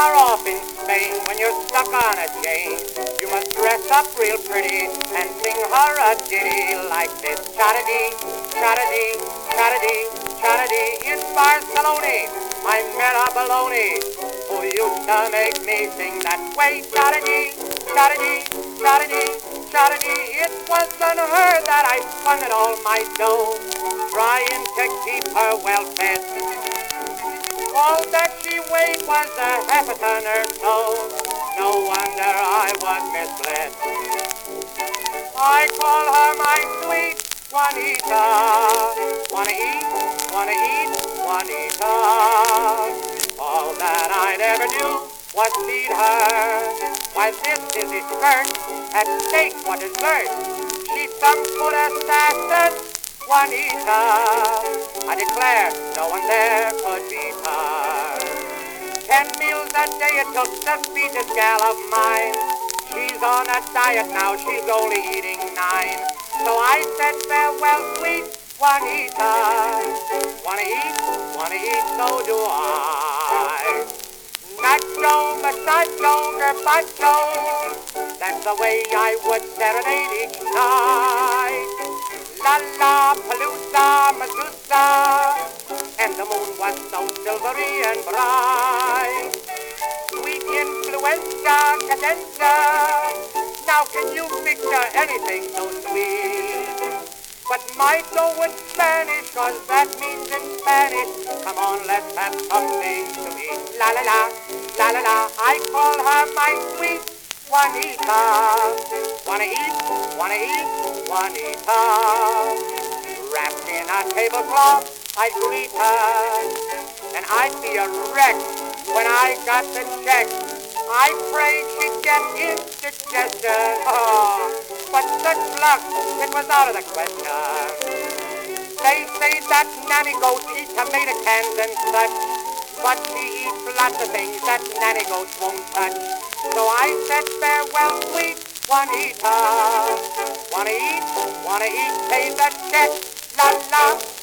far off in Spain when you're stuck on a chain. You must dress up real pretty and sing her a ditty like this. Cha-da-dee, cha-da-dee, cha-da-dee, cha-da-dee. In Barcelona, I met a baloney who used to make me sing that way. Cha-da-dee, cha-da-dee, cha-da-dee, cha-da-dee. It wasn't her that I funded all my dough, trying to keep her well fed. All that she weighed was a half a ton or so. No wonder I was misled. I call her my sweet Juanita. Wanna eat, wanna eat, Juanita. All that I'd ever do was feed her. Why, this is his skirt, at steak for dessert. She's some foot assassin, Juanita. I declare no one there could beat her. 10 meals a day it took to feed this gal of mine. She's on a diet now, she's only eating 9. So I said farewell, sweet Juanita. Wanna eat, so do I. Nacho, masacho, gazpacho, that's the way I would serenade each night. La la, palooza, mazooza, and the moon was so silvery and bright. Sweet influenza, cadenza, now can you picture anything so sweet? But my dough with Spanish, 'cause that means in Spanish, come on, let's have something to eat. La la la, la la la, I call her my sweet Juanita. Wanna eat, Juanita. Wrapped in a tablecloth, I'd greet her, and I'd be a wreck when I got the check. I prayed she'd get indigestion, but such luck, it was out of the question. They say that nanny goats eat tomato cans and such, but she eats lots of things that nanny goats won't touch. So I said farewell, sweet Juanita. Wanna eat, pay the check, la la.